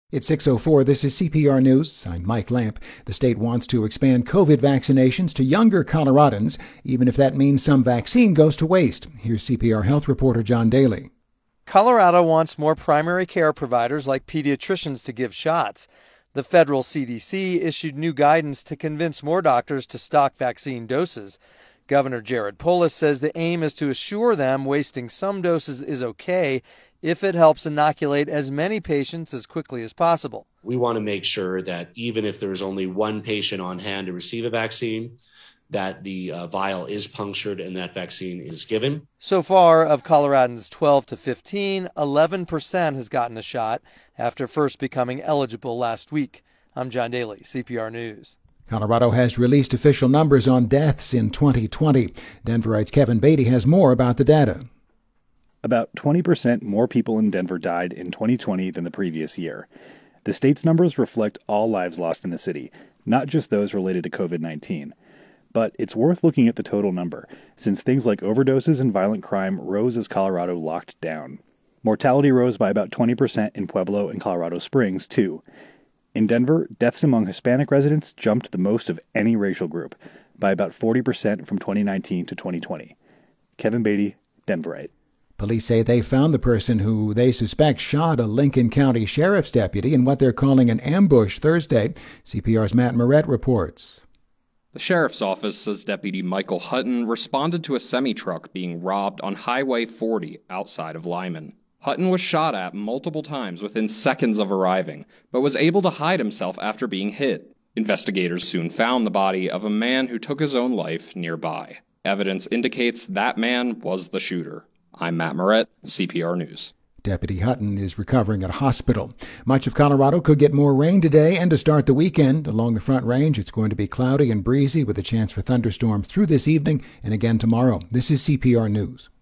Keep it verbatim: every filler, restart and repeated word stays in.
It's six oh four. This is C P R News. I'm Mike Lamp. The state wants to expand COVID vaccinations to younger Coloradans, even if that means some vaccine goes to waste. Here's C P R health reporter John Daly. Colorado wants more primary care providers like pediatricians to give shots. The federal C D C issued new guidance to convince more doctors to stock vaccine doses. Governor Jared Polis says the aim is to assure them wasting some doses is okay if it helps inoculate as many patients as quickly as possible. We want to make sure that even if there's only one patient on hand to receive a vaccine, that the uh, vial is punctured and that vaccine is given. So far, of Coloradans twelve to fifteen, eleven percent has gotten a shot after first becoming eligible last week. I'm John Daly, C P R News. Colorado has released official numbers on deaths in twenty twenty. Denverite's Kevin Beatty has more about the data. About twenty percent more people in Denver died in twenty twenty than the previous year. The state's numbers reflect all lives lost in the city, not just those related to COVID nineteen. But it's worth looking at the total number, since things like overdoses and violent crime rose as Colorado locked down. Mortality rose by about twenty percent in Pueblo and Colorado Springs, too. In Denver, deaths among Hispanic residents jumped the most of any racial group, by about forty percent from twenty nineteen to twenty twenty. Kevin Beatty, Denverite. Police say they found the person who they suspect shot a Lincoln County Sheriff's deputy in what they're calling an ambush Thursday. C P R's Matt Moret reports. The sheriff's office says Deputy Michael Hutton responded to a semi-truck being robbed on Highway forty outside of Lyman. Hutton was shot at multiple times within seconds of arriving, but was able to hide himself after being hit. Investigators soon found the body of a man who took his own life nearby. Evidence indicates that man was the shooter. I'm Matt Moret, C P R News. Deputy Hutton is recovering at a hospital. Much of Colorado could get more rain today and to start the weekend. Along the Front Range, it's going to be cloudy and breezy with a chance for thunderstorms through this evening and again tomorrow. This is C P R News.